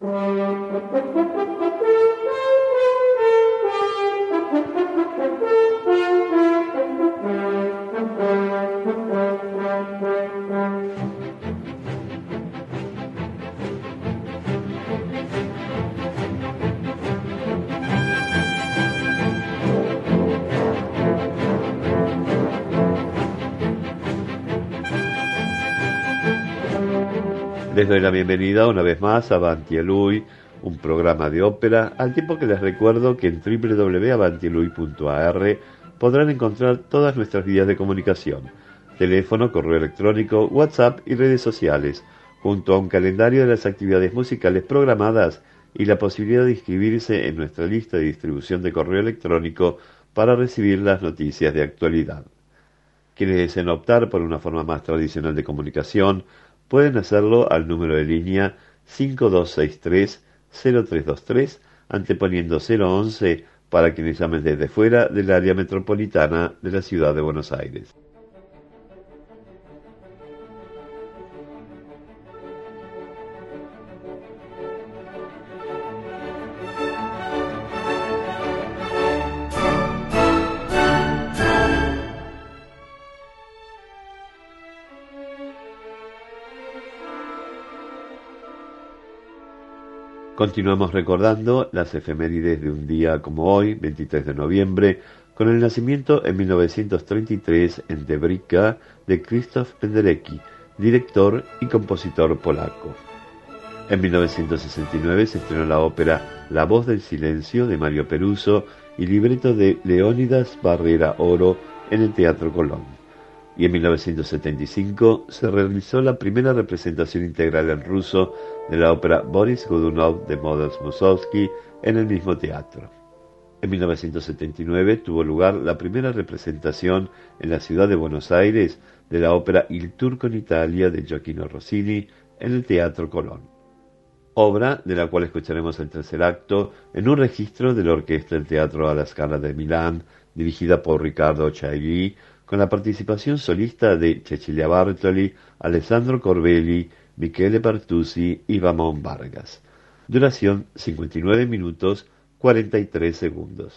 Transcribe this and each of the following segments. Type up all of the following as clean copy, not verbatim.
Les doy la bienvenida una vez más a Avanti a Lui, un programa de ópera, al tiempo que les recuerdo que en www.avantilui.ar podrán encontrar todas nuestras vías de comunicación, teléfono, correo electrónico, WhatsApp y redes sociales, junto a un calendario de las actividades musicales programadas y la posibilidad de inscribirse en nuestra lista de distribución de correo electrónico para recibir las noticias de actualidad. Quienes deseen optar por una forma más tradicional de comunicación pueden hacerlo al número de línea 5263-0323, anteponiendo 011 para quienes llamen desde fuera del área metropolitana de la ciudad de Buenos Aires. Continuamos recordando las efemérides de un día como hoy, 23 de noviembre, con el nacimiento en 1933 en Debrecen de Krzysztof Penderecki, director y compositor polaco. En 1969 se estrenó la ópera La voz del silencio de Mario Peruso y libreto de Leónidas Barrera Oro en el Teatro Colón. Y en 1975 se realizó la primera representación integral en ruso de la ópera Boris Godunov de Modest Mussorgsky en el mismo teatro. En 1979 tuvo lugar la primera representación en la ciudad de Buenos Aires de la ópera Il Turco en Italia de Gioachino Rossini en el Teatro Colón. Obra de la cual escucharemos el tercer acto en un registro de la Orquesta del Teatro alla Scala de Milán, dirigida por Riccardo Chailly, con la participación solista de Cecilia Bartoli, Alessandro Corbelli, Michele Bertuzzi y Ramón Vargas. Duración 59 minutos 43 segundos.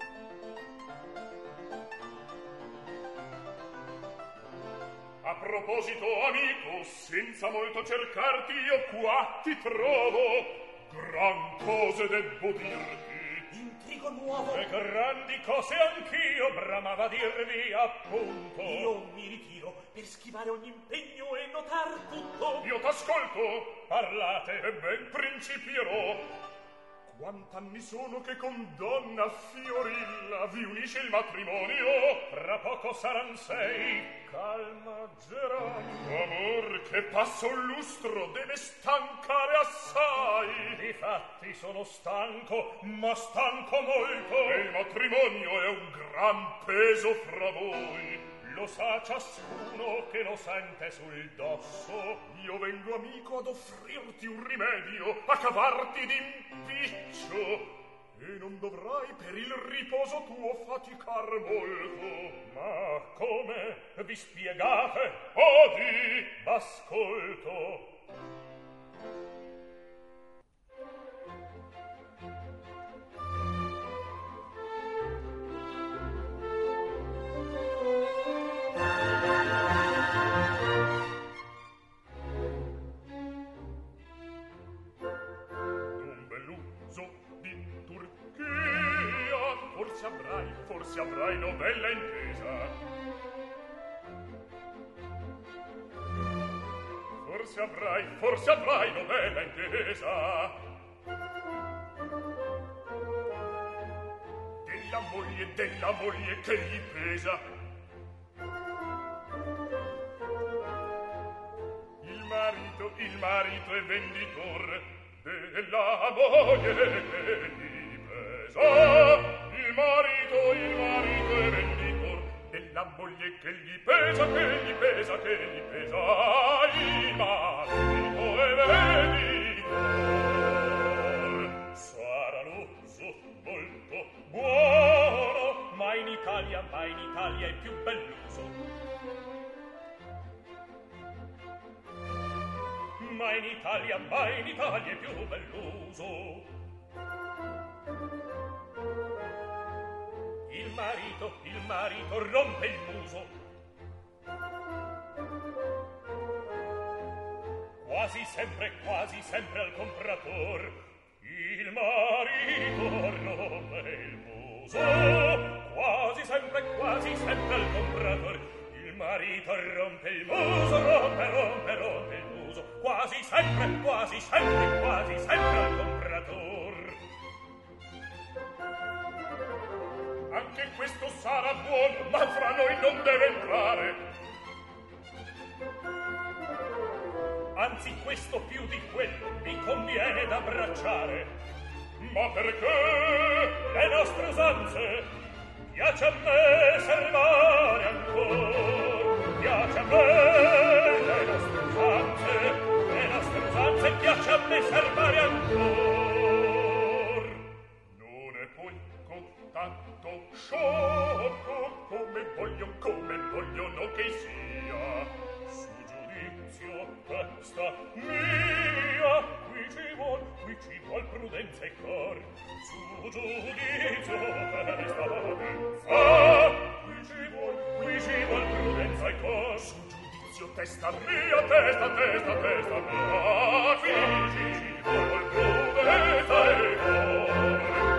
A proposito, amico, senza molto cercarti io qua ti trovo. Gran cose debbo dirti. Intrigo nuovo. E grandi cose anch'io bramava dirvi appunto. Io mi ritiro per schivare ogni impegno e notar tutto. Io t'ascolto, parlate e ben principierò. Quant'anni sono che con donna Fiorilla vi unisce il matrimonio? Fra poco saran 6. Calma, Geronimo. Amor, che passa un lustro deve stancare assai. Difatti sono stanco, ma stanco molto. E il matrimonio è un gran peso fra voi. Lo sa ciascuno che lo sente sul dosso. Io vengo amico ad offrirti un rimedio, a cavarti d'impiccio. E non dovrai per il riposo tuo faticar molto. Ma come? Vi spiegate? Odi, ascolto. Forse avrai novella intesa. Forse avrai novella intesa. Della moglie che gli pesa. Il marito è venditor della moglie che gli pesa. Il marito è venditor della moglie che gli pesa. Il marito è venditor. Sarà l'uso molto buono, ma in Italia è più bell'uso. Ma in Italia è più bell'uso. muso. Il marito rompe il muso. Quasi sempre al comprator il marito rompe il muso. Quasi sempre al comprator il marito rompe il muso. Rompe il muso. Quasi sempre al comprator. Anche questo sarà buono, ma fra noi non deve entrare. Anzi, questo più di quello mi conviene d'abbracciare. Ma perché le nostre usanze piace a me servare ancor? Piace a me le nostre usanze piace a me servare ancor. Non è poi tanto sciocco come vogliono che sia. Su giudizio testa mia, qui ci vuol prudenza e cor. Su giudizio testa mia, qui ci vuol prudenza e cor. Su giudizio testa mia, testa mia, qui ci vuol prudenza e cor.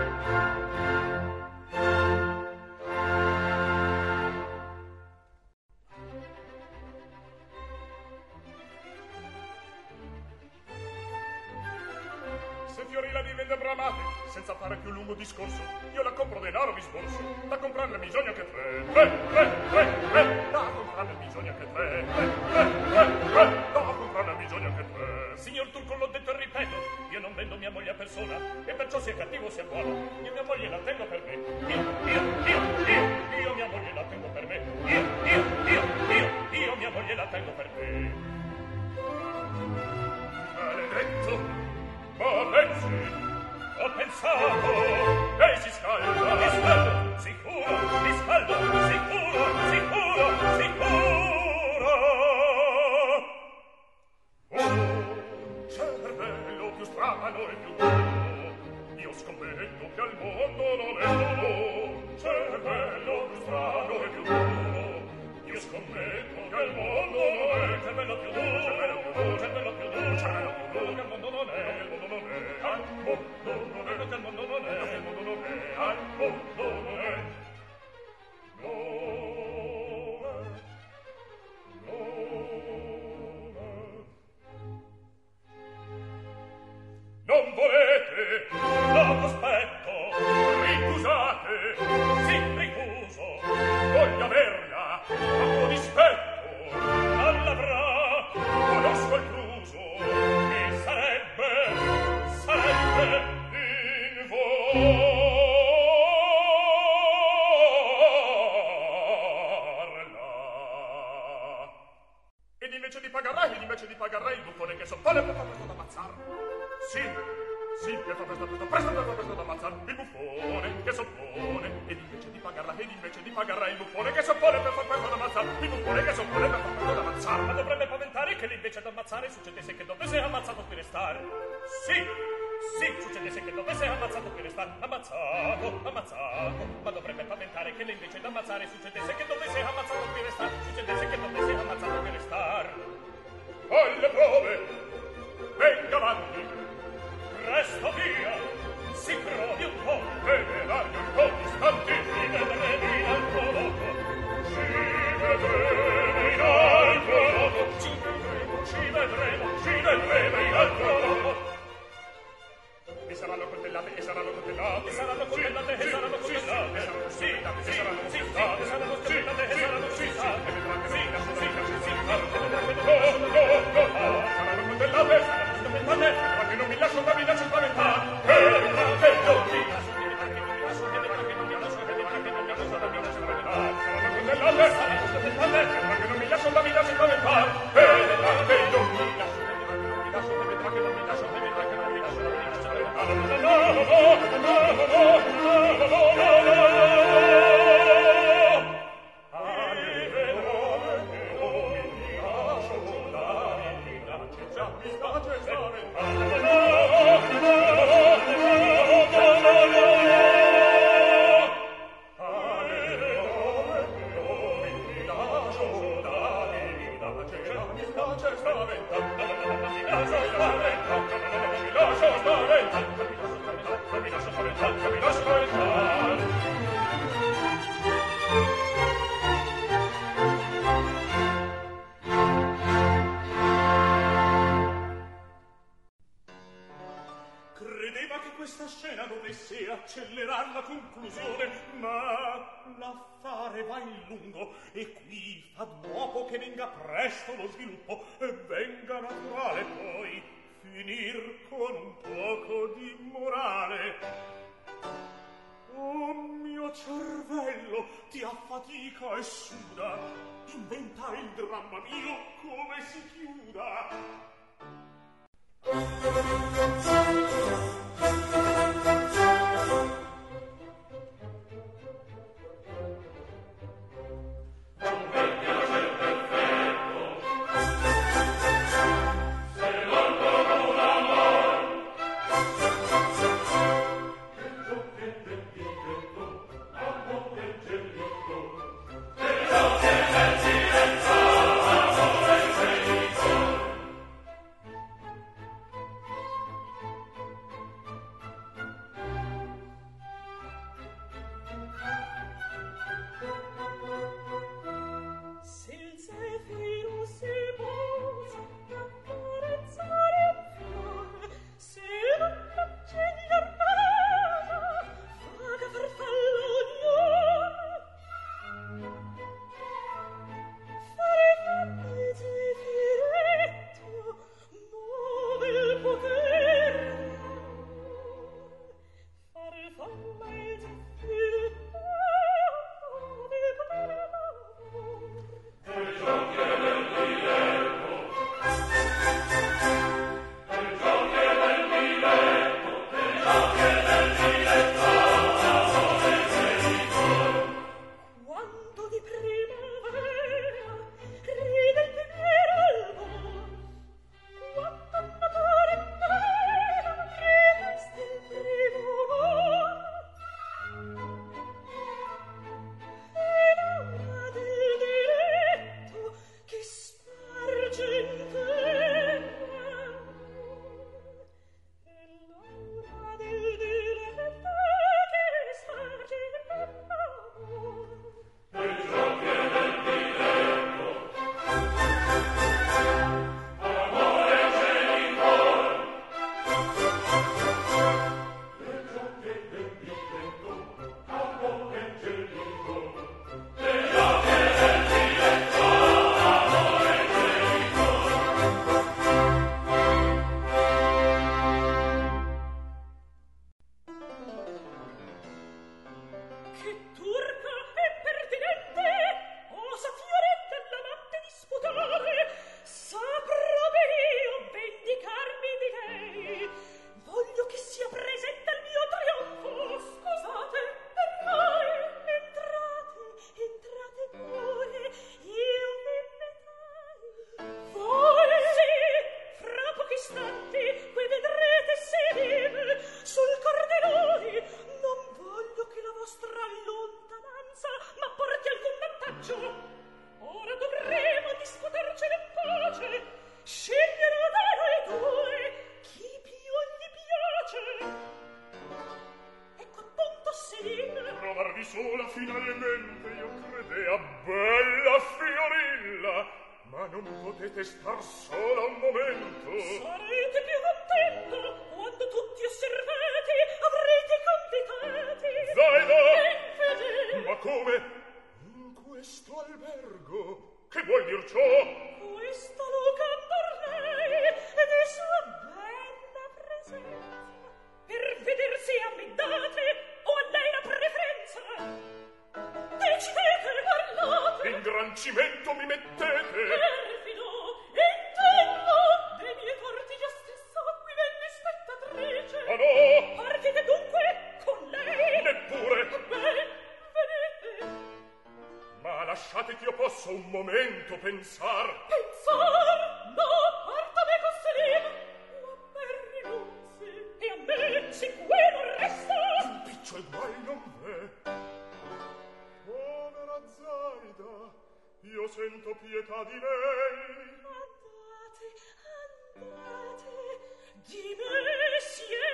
Fiorilla diventa bramate, senza fare più lungo discorso, io la compro denaro mi sborso, da comprarne bisogna che tre, da comprarne bisogna che tre, da comprarne bisogna che tre. Signor Turco, l'ho detto e ripeto, io non vendo mia moglie a persona, e perciò sia cattivo sia buono, io mia moglie la tengo per me, io mia moglie la tengo per me, io mia moglie la tengo per me. Maledetto! Ma pensi, ho pensato, lei si scalda, sicuro, un cervello più strano e più duro, io scommetto che al mondo non è un cervello più strano e più duro, io scommetto che al mondo non è un cervello più duro, cervello più duro, cervello più duro, che al mondo non è. Non volete, lo cospetto, ricusate, sì, ricuso, voglio averla, a tuo dispetto, non l'avrà, conosco il pluso, e sarebbe involarla. Ed invece di pagarla, il buffone che soppone per far presto d'ammazzar. Sì, che fa presto d'ammazzar il buffone che soppone. Ed invece di pagarla, il buffone che soppone per far presto d'ammazzar il buffone che soppone per far presto d'ammazzar. Ma dovrebbe paventare che invece d'ammazzare succedesse che dovesse ammazzato qui restare. Sì, succedesse che dovesse ammazzato qui restare. Ammazzato, ma dovrebbe paventare che invece d'ammazzare succedesse che dovesse ammazzato qui restare. Succedesse che dovesse ammazzato qui restare. Alle prove, venga avanti, presto via, si provi un po', deve dargli un po' di istanti, ci vedremo in altro loco, ci vedremo in altro loco. E saranno coltellate, sì, saranno coltellate, ma che non mi lascio spaventare, che non mi lascio Credeva che questa scena dovesse accelerare la conclusione, ma l'affare va in lungo e qui fa dopo che venga presto lo sviluppo e venga naturale poi finir con un poco di morale. Oh mio cervello ti affatica e suda, inventa il dramma mio come si chiuda. sola finalmente io credea bella fiorilla, ma non potete star sola un momento. Sarete più contento quando tutti osservati avrete convitati. Zaida! Ma come? In questo albergo? Che vuol dir ciò? Questo lo condorrei ed è sua bella presenza. Per vedersi ammiddate o a lei la preferenza? Decidete, parlate. In gran cimento mi mettete. Perfido, intendo. Dei miei torti io stesso qui venni spettatrice. Ma no! Partite dunque con lei? Neppure. Bene, vedete. Ma lasciate che io posso un momento pensar. Pensar? No, parta me conselino. A me rinunzi e a me sicuro resta. Un picciol guai non v'è. Povera Zaida, io sento pietà di lei. Andate, andate, di me siete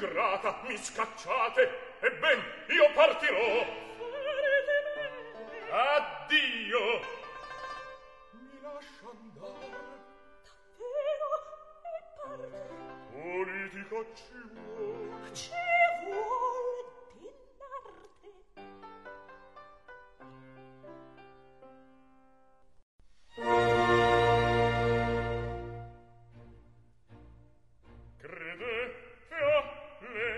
ingrata, mi scacciate, ebben, io partirò. Addio. Mi lascia andare. Davvero? E parte? Politica ci vuole. Ci vuole dell'arte. Credete a le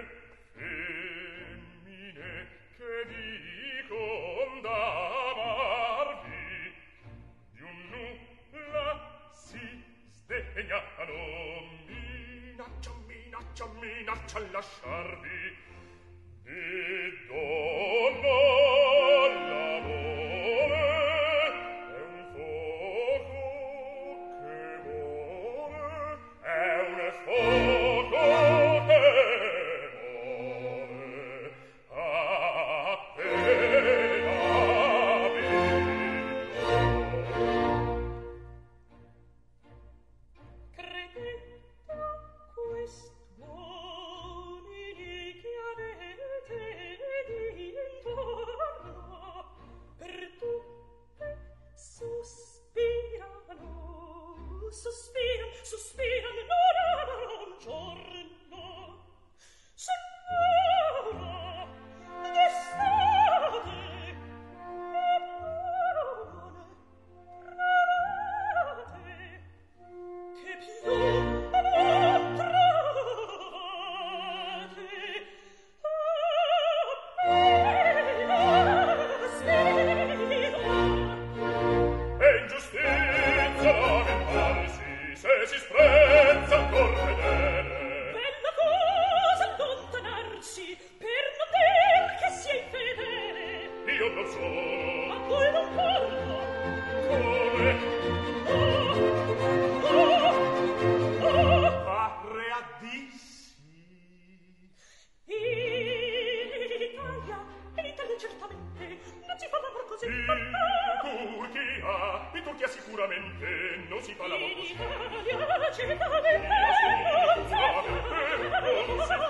femmine che dicon d'amarvi, di un nulla si sdegnano, minaccia a lasciarvi, di donna l'amore è un fuoco che vuole, è un fuoco che vuole appena vivo. Credete a quest'uomini che avete d'intorno, per tutte sospirano, non amano un giorno. Signora, d'estate, e buone trovate, che più non trovate, È ingiustizia lamentarsi se si sprezza ancor fedele. bella cosa allontanarsi per non dir che si è infedele. Io non sono Ma voi non parlo. come Oh, pare a dissi. in Italia certamente non si fa l'amor così. In Turchia sicuramente non si fa la In così. Italia certamente non si fa. Non si fa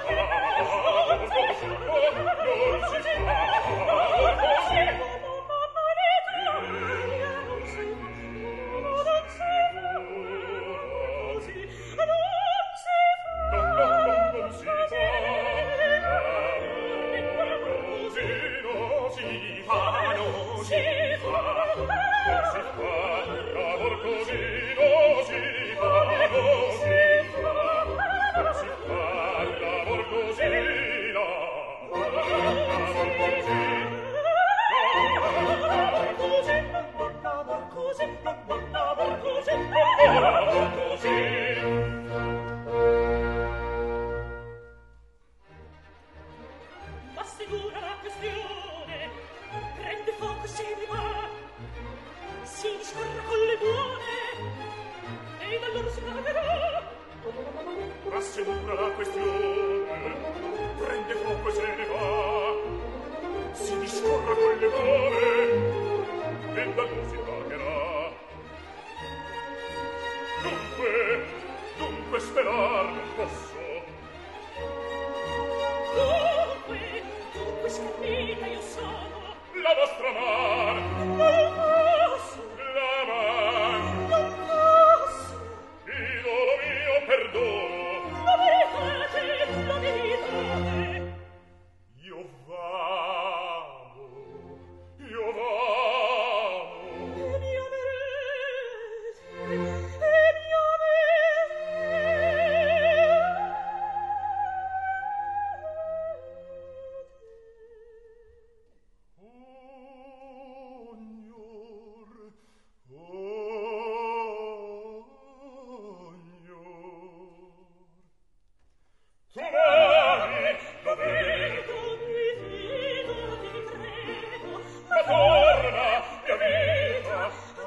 così. Ma se dura la questione, prende fuoco se ne va, si discorra con le buone, e da loro si pagherà. Ma se dura la questione, prende fuoco e se ne va, si discorra con le buone, e da loro si pagherà. Dunque sperar non posso. Dunque scarnita io sono. La vostra man, Non posso, la man, non posso. idolo mio perdono. La veritate, la veritate. Io vamo. E mi amerete, e mi Tu vai, lo vedo, vedo, mi fido, ti credo, ma torna, mia vita,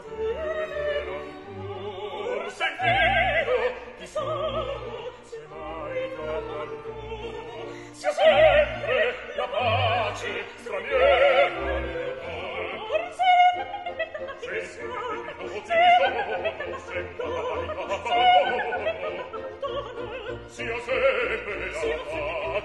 sentivo, ti sono, se mai t'abbandono, sia sempre la pace straniera nel cuore. forse Se sono, sia sempre la pace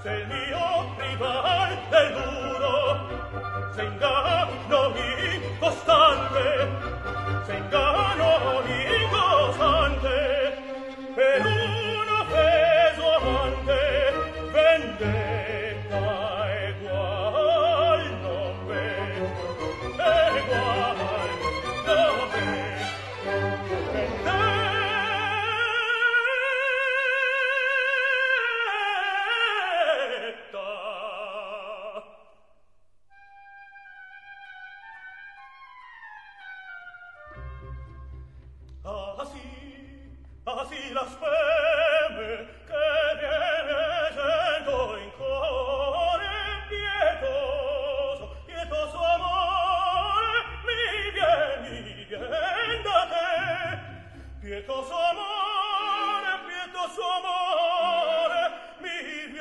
se il mio rival è duro, se inganno incostante, se inganno incostante, per un offeso amante, vendetta egual non v'è, egual non v'è, vendetta. Ah sì, la speme che viene sento in cuore pietoso, pietoso amore, mi vien da te, pietoso amore, mi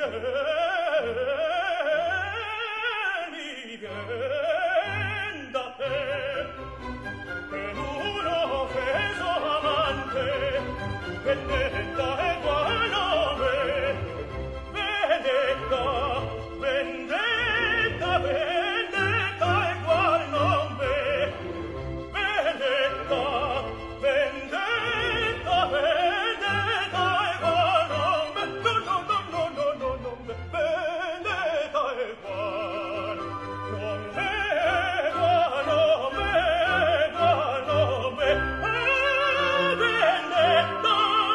vien da te, per uno offeso amante, vendetta egual nome, vendetta, vendetta, vendetta egual nome, vendetta, vendetta, vendetta egual nome, no, vendetta egual, non egual nome, egual nome, vendetta.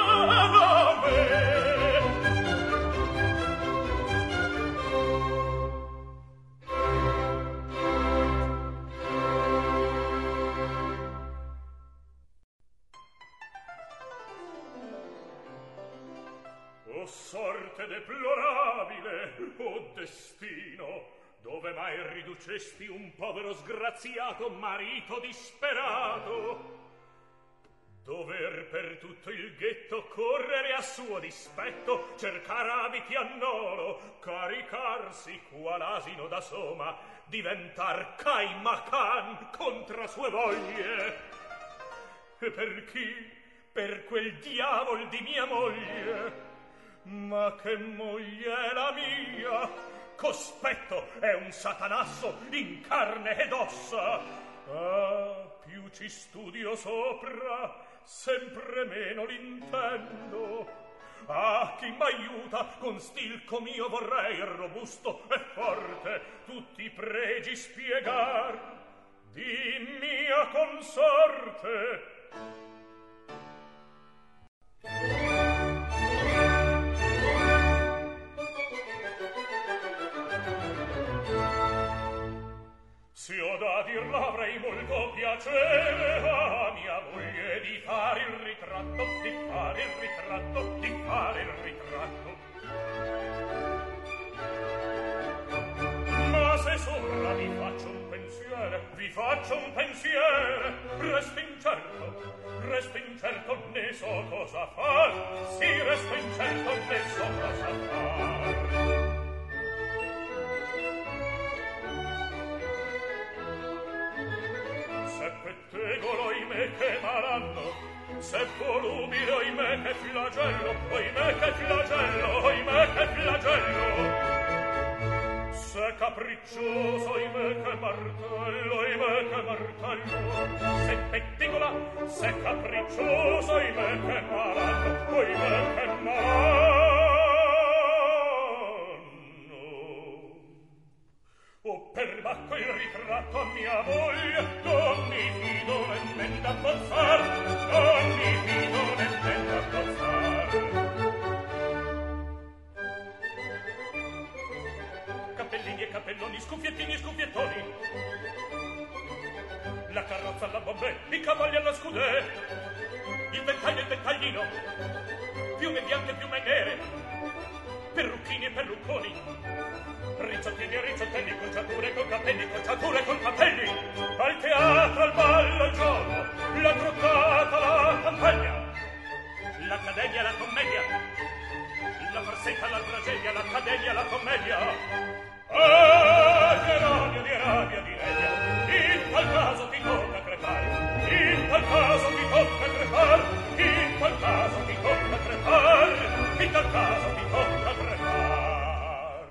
O sorte deplorabile, o destino, dove mai riducesti un povero sgraziato marito disperato? Dover per tutto il ghetto correre a suo dispetto, cercar abiti a nolo, caricarsi qual asino da soma, diventar caimacan contra sue voglie. E per chi? Per quel diavol di mia moglie. Ma che moglie è la mia? Cospetto è un satanasso in carne ed ossa. Ah, più ci studio sopra, sempre meno l'intendo. Ah, chi m'aiuta, con stil com'io vorrei, robusto e forte, tutti i pregi spiegar di mia consorte. Se ho da dir l'avrei molto piacere a mia moglie di fare il ritratto, di fare il ritratto, di fare il ritratto. Ma se sopra vi faccio un pensiere, resto incerto, ne so cosa far, sì, resto incerto, ne so cosa far. Se pettegolo, oimè che malanno, se volubile, oimè che flagello, oimè che flagello, oimè che flagello. Se capriccioso, oimè che martello, oimè che martello. Se pettegola, se capriccioso, oimè che malanno, oimè che malanno. O per bacco il ritratto a mia moglie, non mi fido nemmeno da bozzar, non mi fido nemmeno da bozzar. Cappellini e cappelloni, scuffiettini e scuffiettoni, la carrozza alla bombè, i cavalli alla scudè, il ventaglio e il ventaglino, piume bianche e piume nere, perrucchini e perrucconi, ricciottini e ricciottini, conciature con capelli, conciature con capelli, al teatro, al ballo, al gioco, la troccata, la campagna, l'accademia, la commedia, la farsetta, la tragedia, l'accademia, la commedia. Ah, che rabbia, di rabbia, di rabbia, in tal caso ti tocca crepare, in tal caso ti tocca crepare, in tal caso ti tocca crepare, in tal caso ti tocca crepare.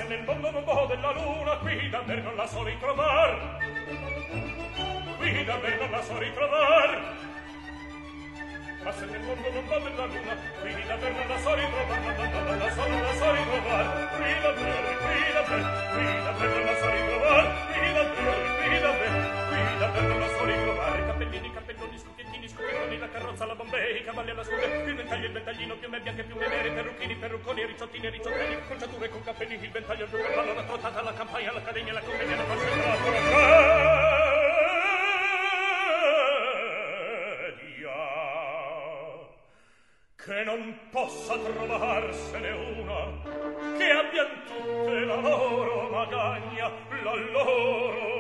nel mondo non vo della luna, qui davvero non la so ritrovar. Qui davvero non la so ritrovar. Ma se nel mondo non vo della luna, qui davvero non la so ritrovar. Non la so ritrovar. Qui davvero non la so ritrovar. Qui davvero non la so ritrovare. Cappellini, cappelloni, scucchettini, la carrozza, la bombay, i cavalli alla scuola, il ventaglino, piume bianche, piume nere, perrucchini, perrucconi, ricciotini, ricciottini, conciature con cappellini, il ventaglio, il cavallo, la trottata, la campagna, l'accademia, la commedia, la concentrazione. Che non possa trovarsene una che abbian tutte la loro magagna, la loro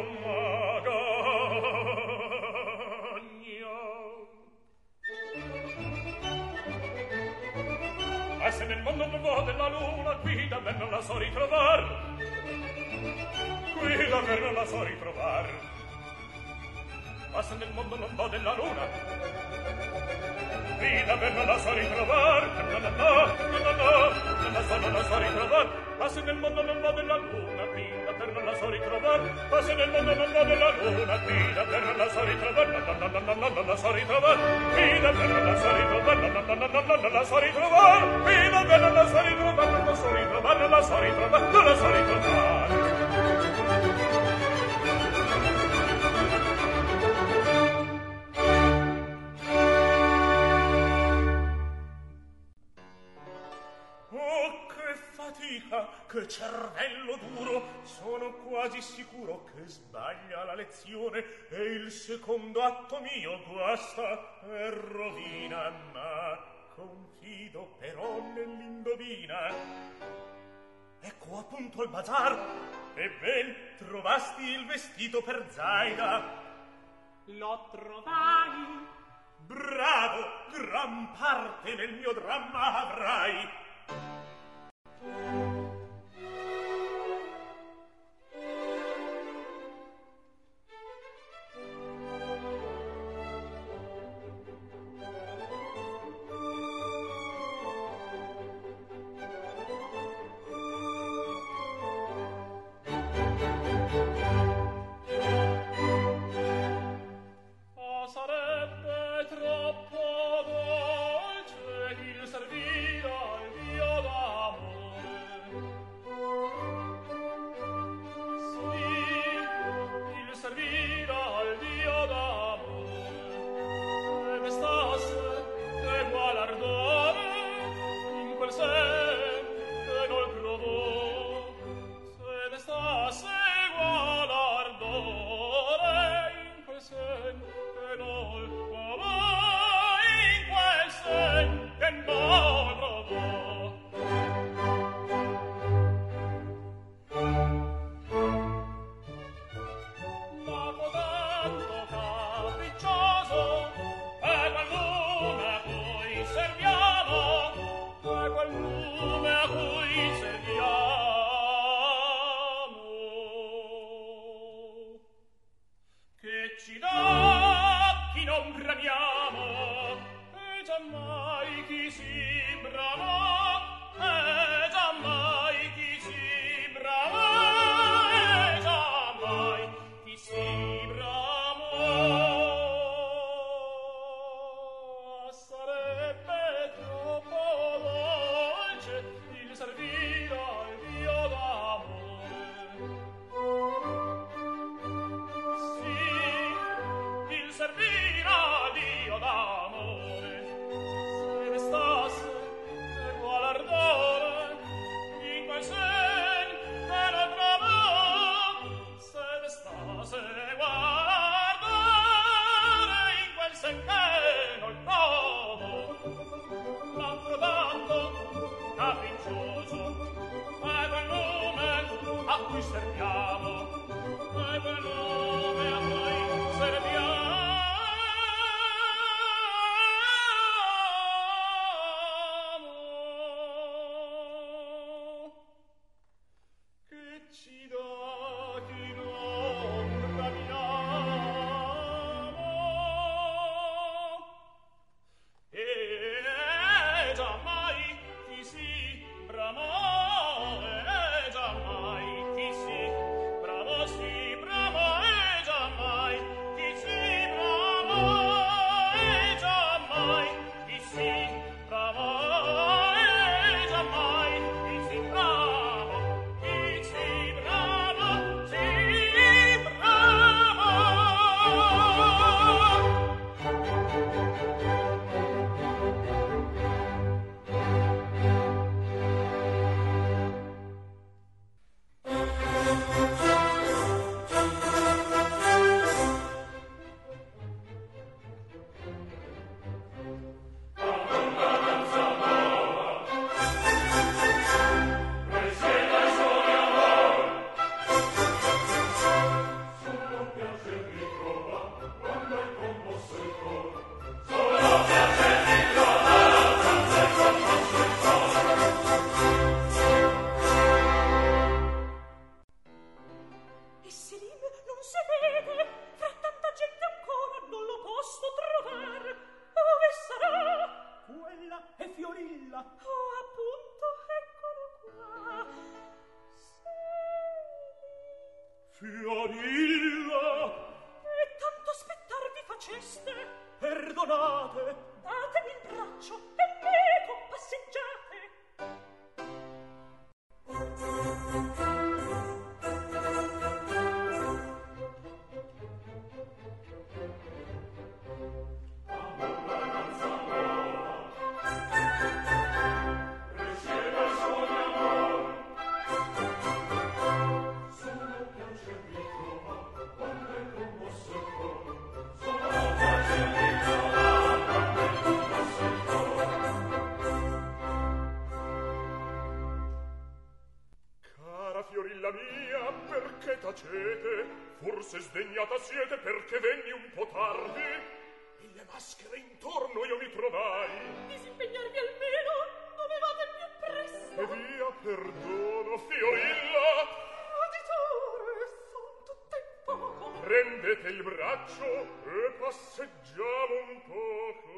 magagna. Ma se nel mondo non vo della luna, qui davvero non la so ritrovar. Qui davvero non la so ritrovar. Ma se nel mondo non vo della luna, qui davvero non la so ritrovar. Non la so ritrovar. Ma se nel mondo non vo della luna, qui davvero non la so ritrovar. Ma se nel mondo non vo della luna, qui davvero non la so ritrovar. Non la so ritrovar. Qui davvero non la so ritrovar. Non la so ritrovar. Qui davvero non la so ritrovar. Non la so ritrovar. Non la so ritrovar. Non la so ritrovar. Che cervello duro, sono quasi sicuro che sbaglia la lezione e il secondo atto mio guasta e rovina, ma confido però nell'indovina. Ecco appunto il bazar, e ben trovasti il vestito per Zaida. Lo trovai. Bravo, gran parte nel mio dramma avrai. Fiorilla. Oh, appunto, eccolo qua. Fiorilla! E tanto aspettar vi faceste? Perdonate! Datemi il braccio e me compasseggiate. Fiorilla mia, perché tacete? Forse sdegnata siete perché venni un po' tardi? Mille maschere intorno io mi trovai. Disimpegnarvi almeno, dovevate più presto. E via, perdono, Fiorilla. Roditore, son tutte in poco. Prendete il braccio e passeggiamo un poco.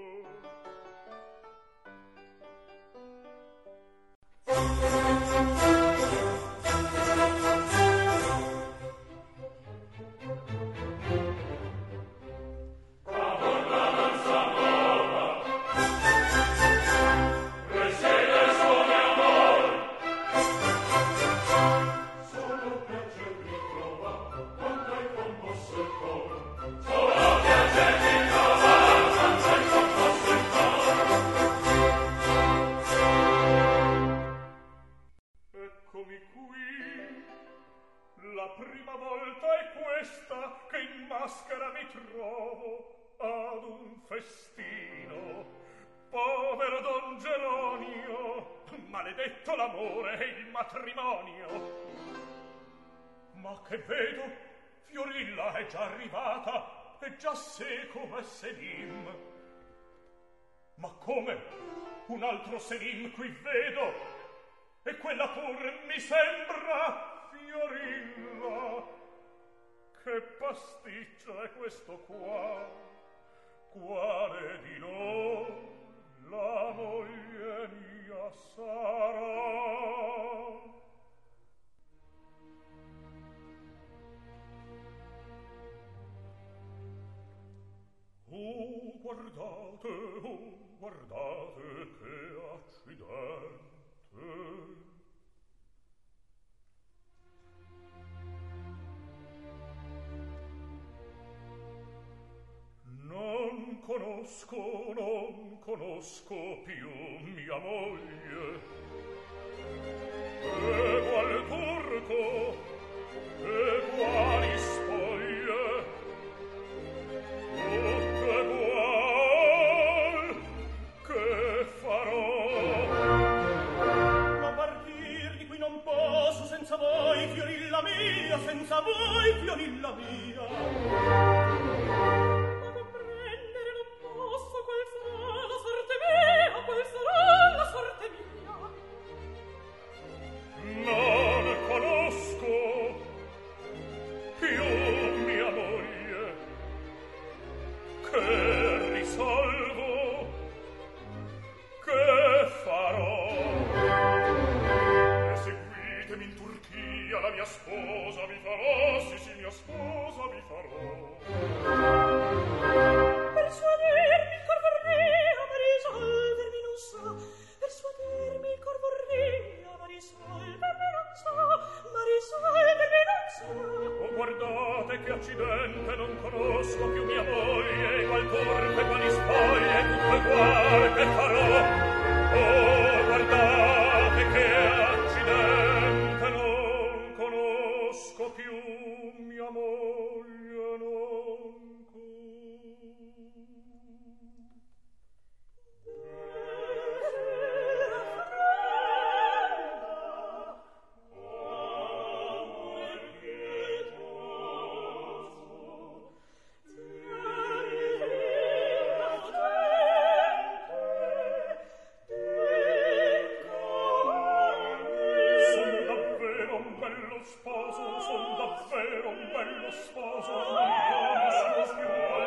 Maledetto l'amore e il matrimonio. Ma che vedo? Fiorilla è già arrivata, è già seco e Selim. Ma come? Un altro Selim qui vedo, e quella pur mi sembra Fiorilla. Che pasticcio è questo qua? Quale di noi la moglie mia sarà? Oh, guardate che accidente! Non conosco più mia moglie. Egual turco, eguali spoglie, tutte egual, che farò? Ma partir di qui non posso senza voi, Fiorilla mia, senza voi, Fiorilla mia. Non conosco più mia moglie. Che risolvo? Che farò? E seguitemi in Turchia, la mia sposa vi farò. Sì, mia sposa vi farò. Persuadermi il cor vorrea, ma risolvermi non so. Persuadermi il cor vorrea, ma risolvermi non so. Ma risolvermi non so. Oh, guardate che accidente, non conosco più mia moglie. Qual turpe, quali spoglie, tutto egual, che farò? Oh, guardate che accidente, non conosco più mia moglie, non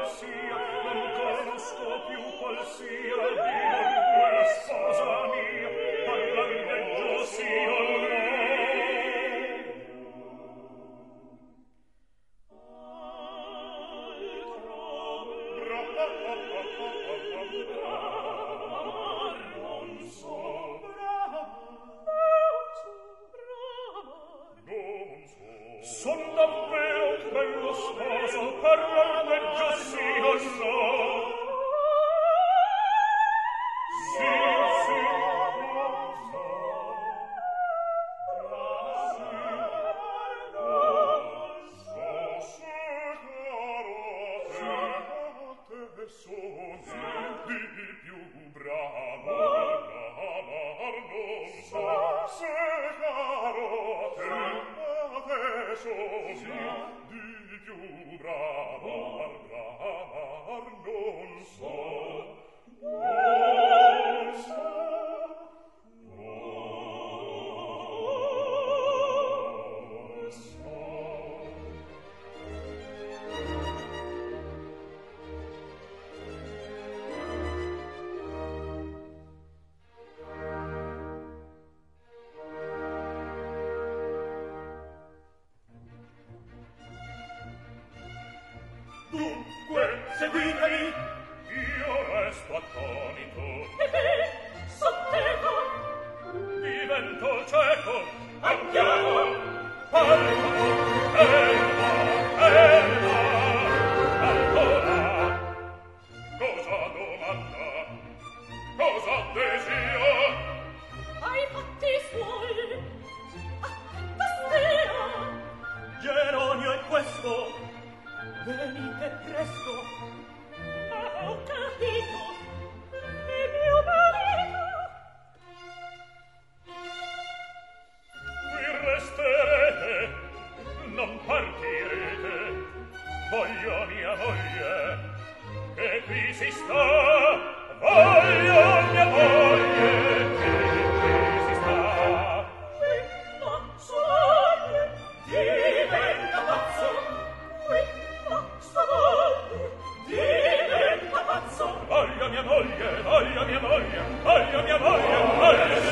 non conosco più qual sia, Dio, quella sposa mia. Dunque, seguitemi! Io resto attonito. Sotteco! Divento cieco! Andiamo! Ferma! Ferma! Allora! Cosa domanda? Cosa desio? Ai fatti suoi! Attenta Geronio è questo! Venite presto! ho capito! Il mio marito! Qui resterete, non partirete. Voglio mia moglie, che qui si sta. Voglio mia moglie, che qui si sta. Ma soglie! Diventa pazzo, Diventa pazzo! voglio mia moglie, voglio mia moglie, voglio mia moglie, voglio mia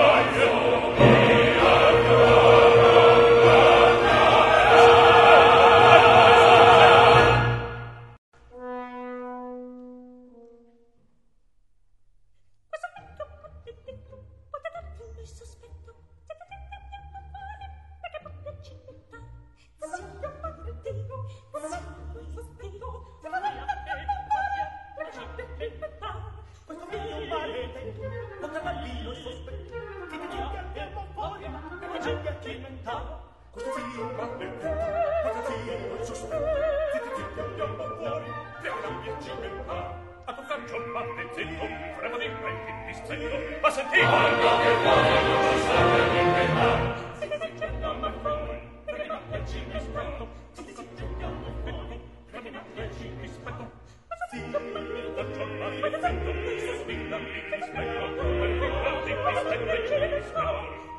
Questo figlio un maledetto, un cavallino sospetto, che ti dica che non fuori, che la gente accimentava. Questo figlio maledetto, un cavallino sospetto, che ti dica che non fuori, che la gente accimentava. A tu faccio un battezzetto, fremo di me il dispetto, ma sentite! Guarda che fuori non ci sta per inventare. Se ti dice che non fuori, che non piaci mi spetto, se ti dice che non fuori, che non piaci mi spetto. Sì, faccio un battezzetto, sospira mi dispetto, per ricordi mi spetto e ci dispetto.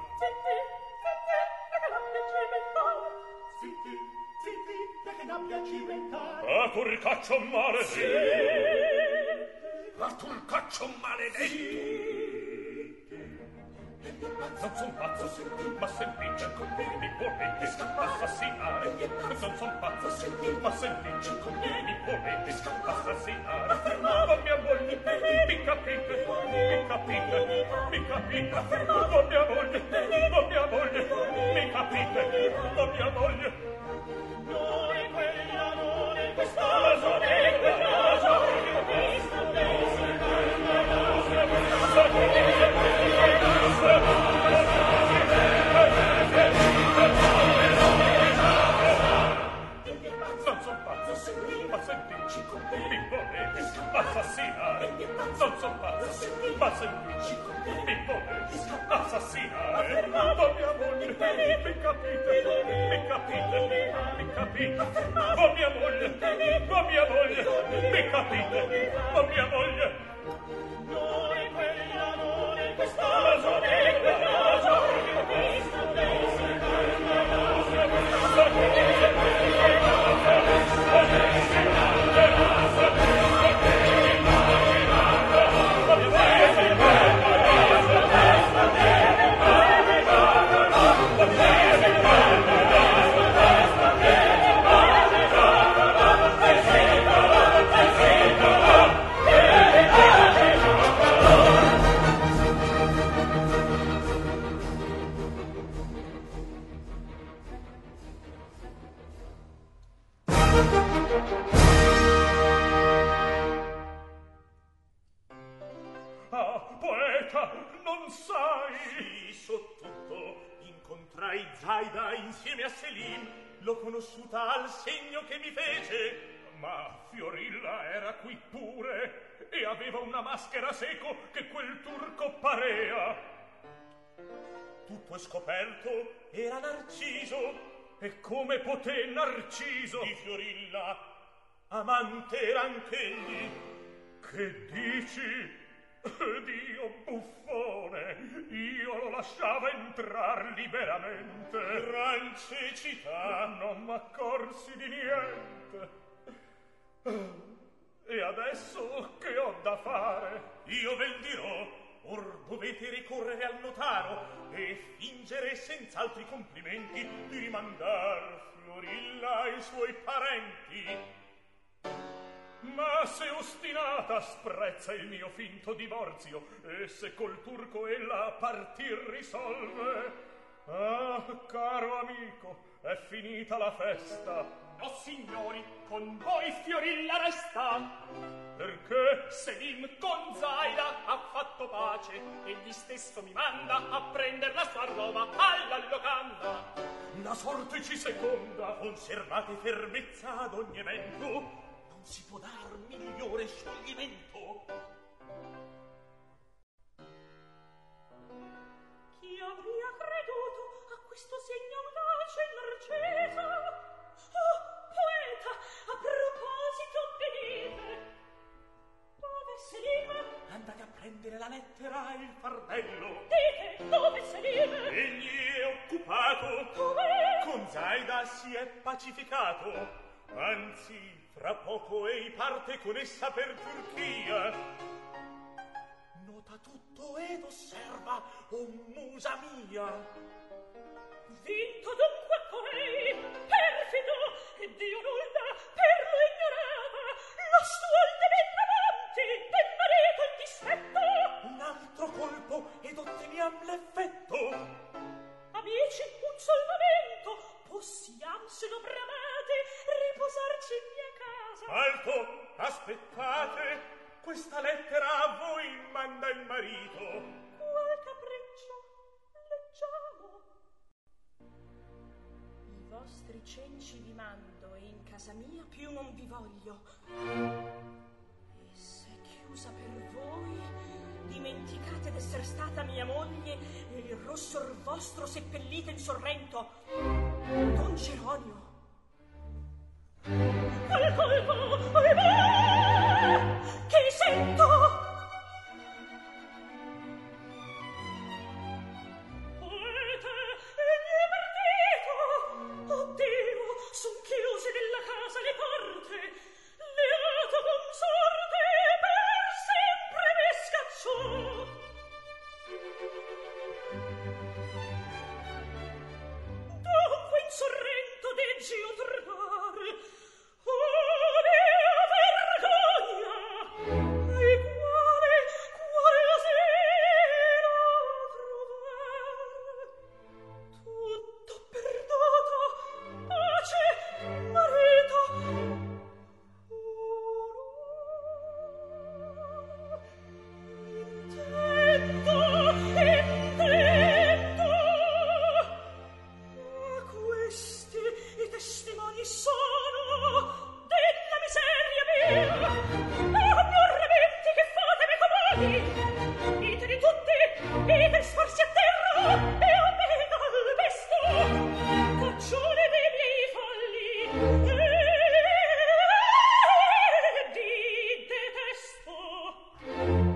A turcaccio maledetto! A turcaccio maledetto! Non son pazzo, ma sentite, mi volete assassinare. Non son pazzo, ma sentite, mi volete assassinare. Oh mia moglie, mi capite, mi capite, mi capite. Oh mia moglie, mi capite, oh mia moglie. Non è quella, non è quest'aso, non è quell'aso, Non son pazzo, ma sentite, mi volete assassinare. Non son pazzo, ma sentite, mi volete assassinare. Oh mia moglie, mi capite, mi capite, mi capite. Oh mia moglie, mi capite, oh mia moglie. non è quella, non è quest'aso, non è quell'aso, Ah, poeta, non sai? Sì, so tutto. Incontrai Zaida insieme a Selim. L'ho conosciuta al segno che mi fece. Ma Fiorilla era qui pure e aveva una maschera seco che quel turco parea. Tutto è scoperto, era Narciso. E come poté Narciso di Fiorilla amante era anch'egli? Che dici? Dio buffone, io lo lasciavo entrar liberamente. Gran cecità. Non m'accorsi di niente. E adesso che ho da fare? Io vel dirò. Or dovete ricorrere al notaro e fingere senza altri complimenti di rimandar Fiorilla ai suoi parenti. Ma se ostinata sprezza il mio finto divorzio e se col turco ella partir risolve, ah, caro amico, è finita la festa. No, signori, con voi Fiorilla resta. Perché? Selim con Zaida ha fatto pace, egli stesso mi manda a prender la sua roba alla locanda. La sorte ci seconda. Conservate fermezza ad ogni evento, non si può dar migliore scioglimento. Chi avria creduto a questo segno audace in Narcesa? Oh, poeta, a proposito venite. Dove Selim? Andate a prendere la lettera e il fardello. Dite, dove Selim? Egli è occupato. Come? Con Zaida si è pacificato. Anzi, fra poco ei parte con essa per Turchia. Nota tutto ed osserva, o musa mia. Vinto dunque colei, perfido, e Dio nulla per lo ignorava, lo stuolde ben avanti, del marito in dispetto. Un altro colpo ed otteniam l'effetto. Amici, un sol momento, possiam, se non bramate, riposarci in mia casa. Alto, aspettate, questa lettera a voi manda il marito. Qual capriccio, leggiamo. I vostri cenci vi mando e in casa mia più non vi voglio. E se chiusa per voi, dimenticate d'esser stata mia moglie e il rossor vostro seppellite in Sorrento. Don Geronio. Qual colpo, ahimè, che sento? Poeta, egli è partito. Oddio, son chiuse nella casa le porte. Leato consorte per sempre me scacciò. Dunque in Sorrento deggi io tornare. Oh, mia vergogna! E quale asilo trovar? Tutto perduto, pace, marito. Intendo. Questi i testimoni sono della miseria mia. Abnorramenti che fatemi comodi. Dite di tutti, dite sforzi a terra e a me calpesto. Caccione dei miei falli e di detesto.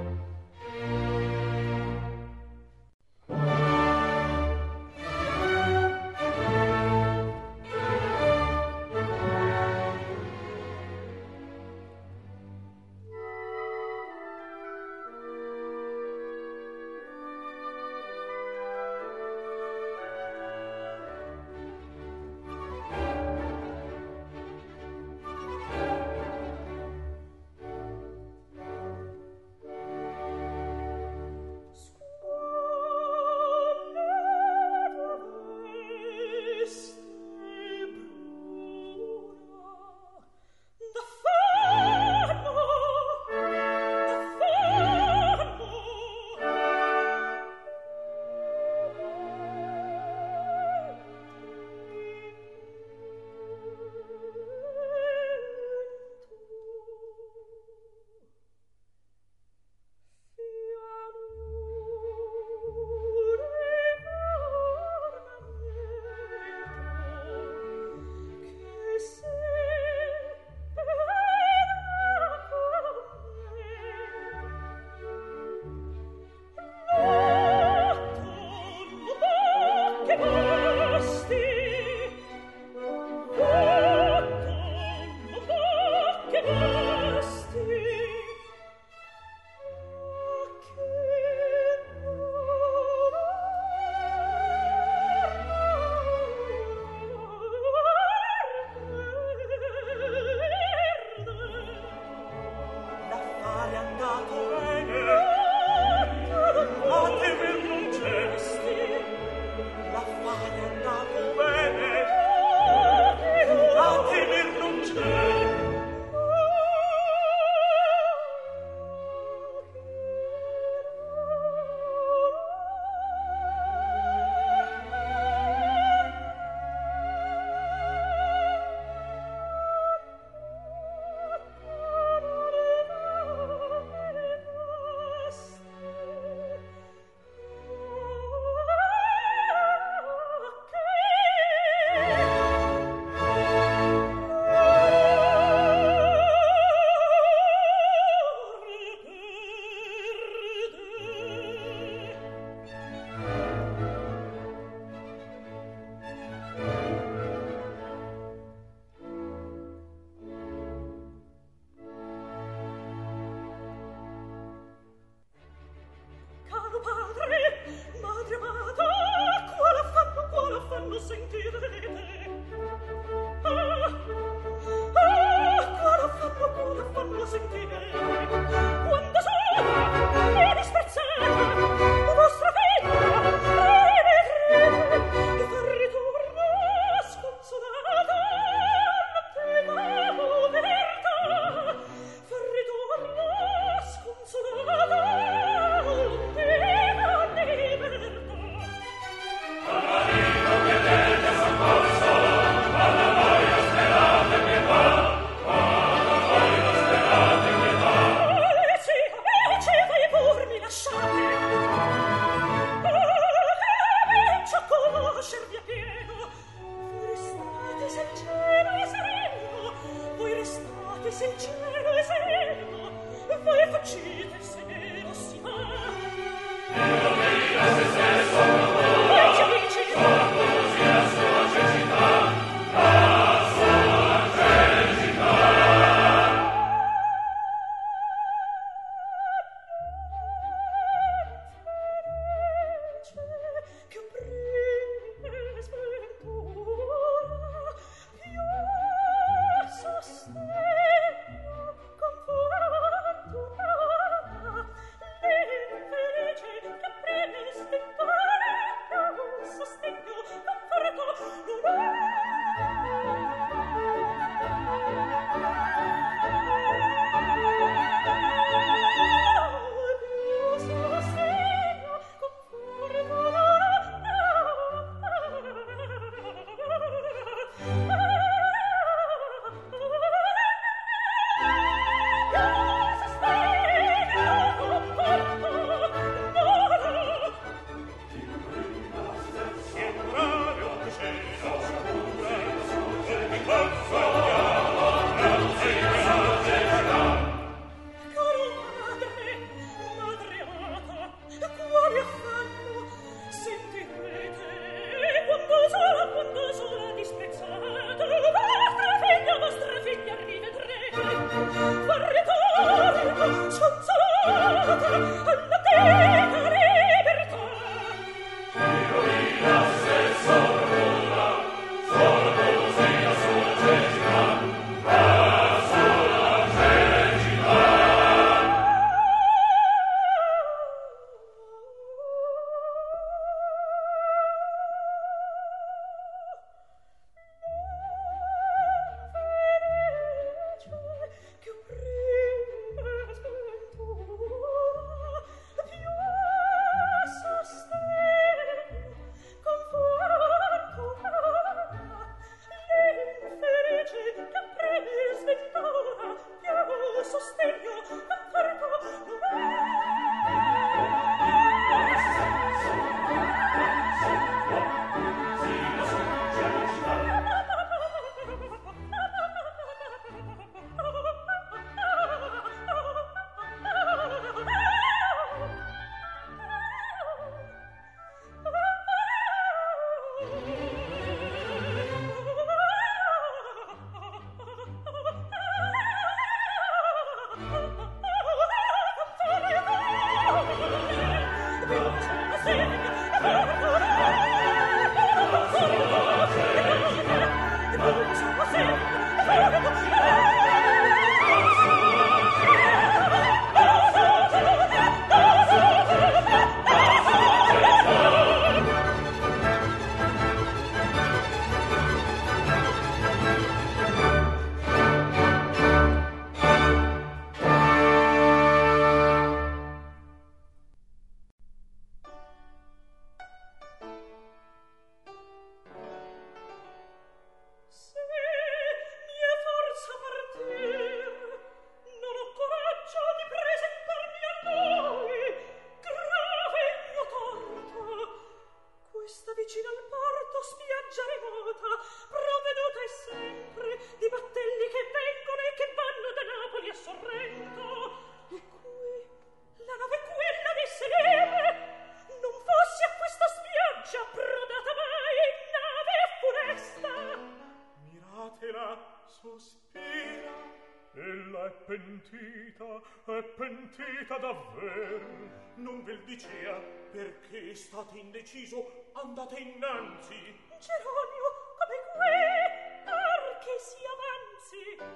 è pentita davvero. Non vel dicea, perché state indeciso, andate innanzi. Geronimo, come que, perché si avanzi?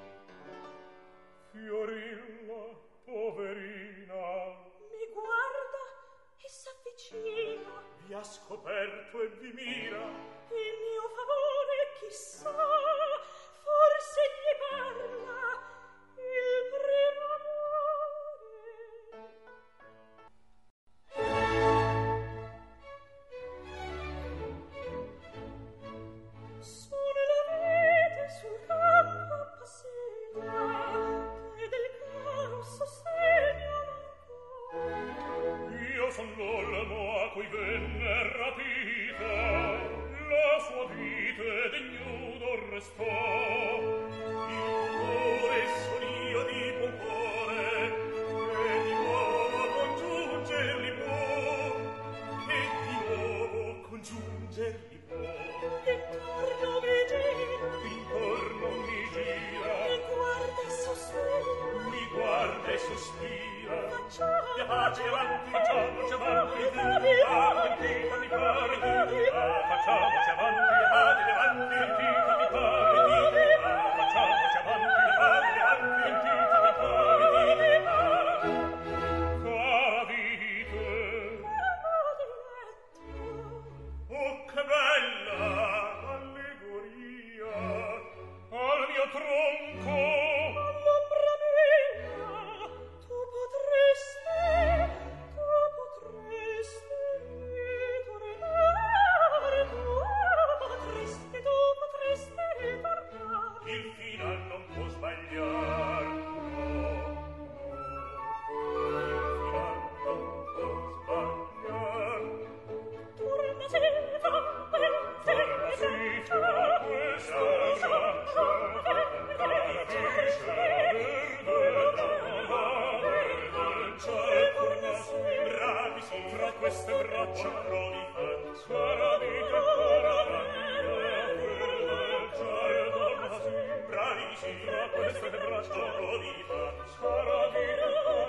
Fiorilla, poverina, mi guarda e s'avvicina. Vi ha scoperto e vi mira. Il mio favore, chissà, forse gli parla il primo amore. Su nella vite sul campo passeggia, che del caro sostegno manco. io son l'olmo a cui venne rapita, la sua vite d'ignudo restò. Il cuore son io di buon cuore, e di nuovo congiungerli può, e di nuovo congiungerli può. Intorno mi gira, Intorno mi gira, mi guarda e sospira. mi guarda e sospira. Facciamoci avanti, facciamoci avanti, pentita mi pare di là. Facciamoci avanti, avanti, pentita mi pare di là. Facciamoci avanti, pentita mi pare di là. Cara vite, oh che bella allegoria, al mio tronco all'ombra mia, tu potresti tornare, tu potresti tornare. il final non può sbagliar, no, il final non può sbagliar. Torna sempre, Si fa questa fra queste braccia provi cara vita, bravissimi, fra queste braccia provi cara vita,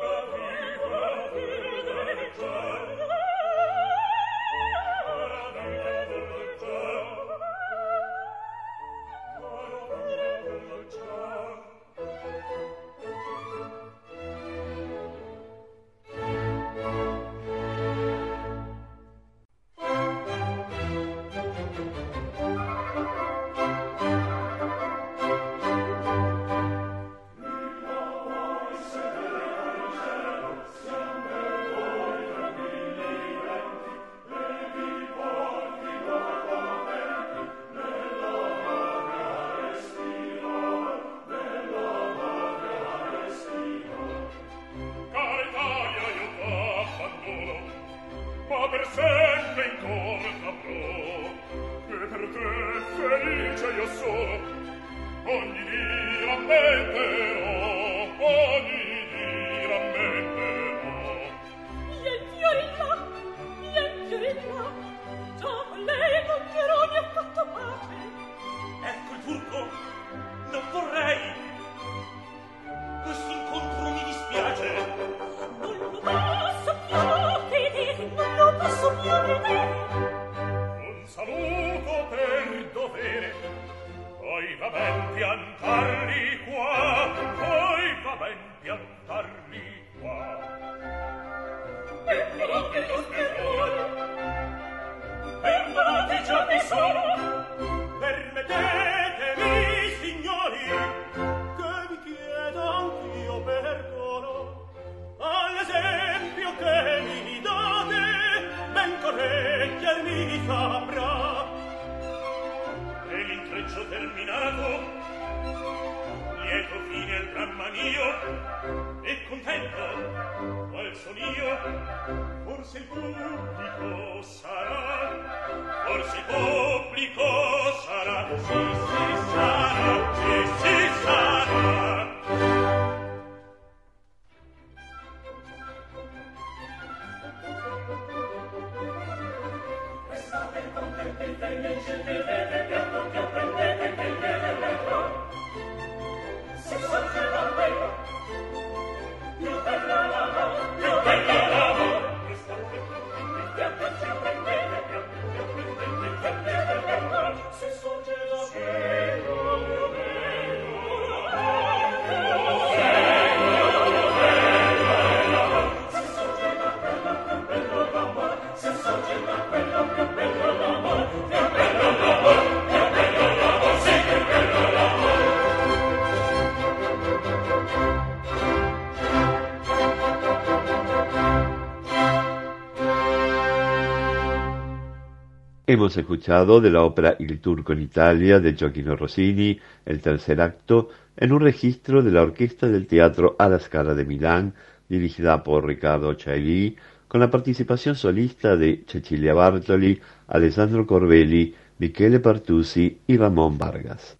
ma per sempre in cor t'avrò, e per te felice io sono, ogni dì rammenterò, ogni dì rammenterò. Ien fiorilla, già con lei con Cheroni ho fatto pace. Ecco il turco, non vorrei. Questo incontro mi dispiace. Non lo posso più vedere, non lo posso più vedere. Un saluto per dovere, poi va ben piantarli qua, poi va ben piantarli qua. Perdonate già vi sono. Permettetemi, signori, che vi chiedo anch'io perdono. All'esempio che mi date, ben correggermi saprà. E l'intreccio terminato, lieto fine al dramma mio, e contento, qual son io, forse il pubblico sarà, forse il pubblico sarà, sì sarà, sì sarà. Restate contenti, felici, vivete piano che apprendete che viene l'età. Si sorgerà quello Hemos escuchado de la ópera Il Turco en Italia de Gioachino Rossini, el tercer acto, en un registro de la Orquesta del Teatro alla Scala de Milán, dirigida por Riccardo Chailly, con la participación solista de Cecilia Bartoli, Alessandro Corbelli, Michele Pertusi y Ramón Vargas.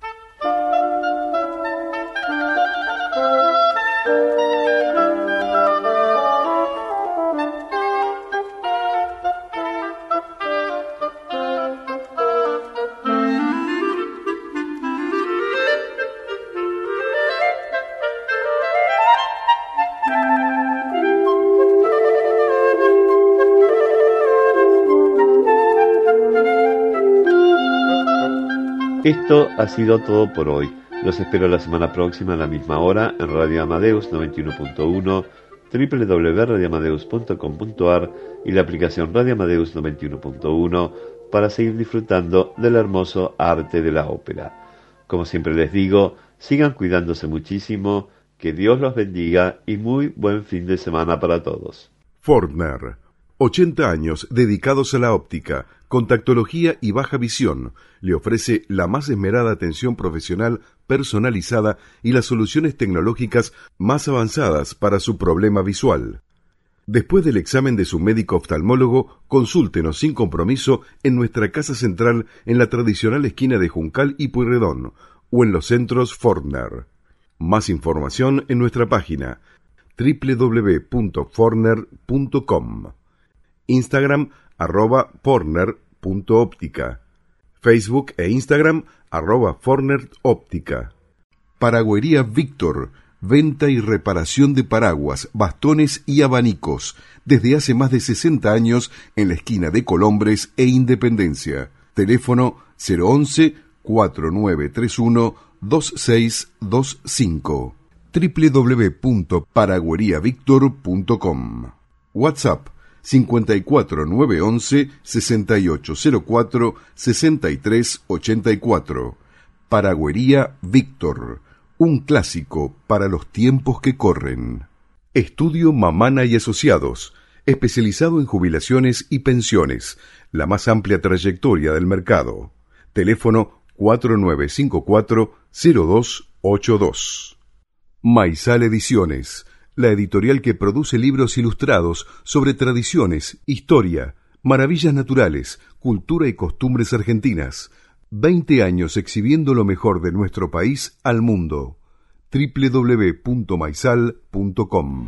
Esto ha sido todo por hoy. Los espero la semana próxima a la misma hora en Radio Amadeus 91.1, www.radioamadeus.com.ar y la aplicación Radio Amadeus 91.1 para seguir disfrutando del hermoso arte de la ópera. Como siempre les digo, sigan cuidándose muchísimo, que Dios los bendiga y muy buen fin de semana para todos. Fortner, 80 años dedicados a la óptica, contactología y baja visión, le ofrece la más esmerada atención profesional personalizada y las soluciones tecnológicas más avanzadas para su problema visual. Después del examen de su médico oftalmólogo, consúltenos sin compromiso en nuestra casa central en la tradicional esquina de Juncal y Pueyrredón o en los centros Fortner. Más información en nuestra página www.fortner.com. Instagram @fortner.óptica, Facebook e Instagram @fortneróptica. Paragüería Víctor, venta y reparación de paraguas, bastones y abanicos, desde hace más de 60 años en la esquina de Colombres e Independencia. Teléfono 011-4931-2625. www.paragüeriavictor.com. WhatsApp 54911-6804-6384. Paragüería Víctor, un clásico para los tiempos que corren. Estudio Mamana y Asociados, especializado en jubilaciones y pensiones, la más amplia trayectoria del mercado. Teléfono 4954-0282. Maizal Ediciones, la editorial que produce libros ilustrados sobre tradiciones, historia, maravillas naturales, cultura y costumbres argentinas. 20 años exhibiendo lo mejor de nuestro país al mundo. www.maizal.com.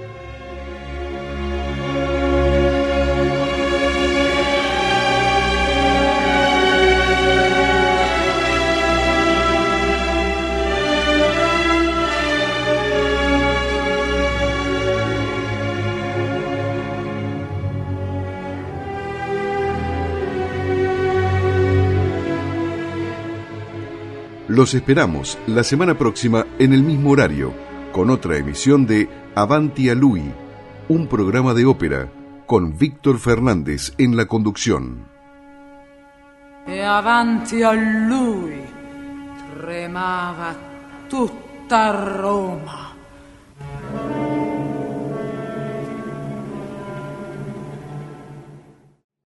Los esperamos la semana próxima en el mismo horario, con otra emisión de Avanti a Lui, un programa de ópera, con Víctor Fernández en la conducción. E avanti a lui tremava tutta Roma.